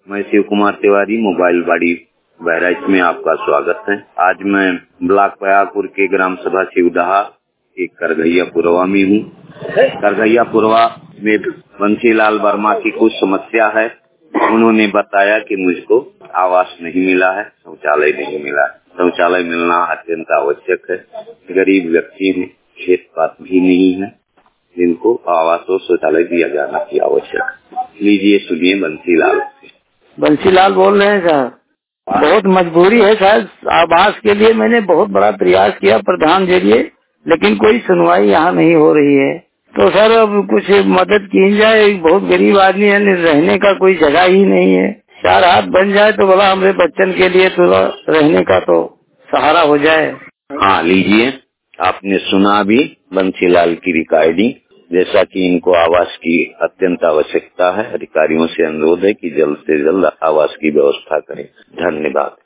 मैं शिव कुमार तिवारी, मोबाइल बाड़ी बहराइच में आपका स्वागत है। आज मैं ब्लॉक पयागपुर के ग्राम सभा शिवडहा के करगैयापुरवा में हूँ। करगैयापुरवा में बंसीलाल वर्मा की कुछ समस्या है। उन्होंने बताया कि मुझको आवास नहीं मिला है, शौचालय नहीं मिला है। शौचालय मिलना अत्यंत आवश्यक है। गरीब व्यक्ति हैं, खेत पात भी नहीं है, जिनको आवास और शौचालय दिया जाना की आवश्यक। लीजिए सुनिए बंसीलाल। बंसीलाल बोल रहे हैं सर। बहुत मजबूरी है सर। आवास के लिए मैंने बहुत बड़ा प्रयास किया प्रधान जरिए, लेकिन कोई सुनवाई यहाँ नहीं हो रही है। तो सर अब कुछ मदद की जाए। बहुत गरीब आदमी है, रहने का कोई जगह ही नहीं है। 4 हाथ बन जाए तो बोला हमारे बच्चन के लिए थोड़ा रहने का तो सहारा हो जाए। हाँ लीजिए, आपने सुना भी बंसीलाल की रिकॉर्डिंग। जैसा कि इनको आवास की अत्यंत आवश्यकता है, अधिकारियों से अनुरोध है कि जल्द से जल्द आवास की व्यवस्था करें। धन्यवाद।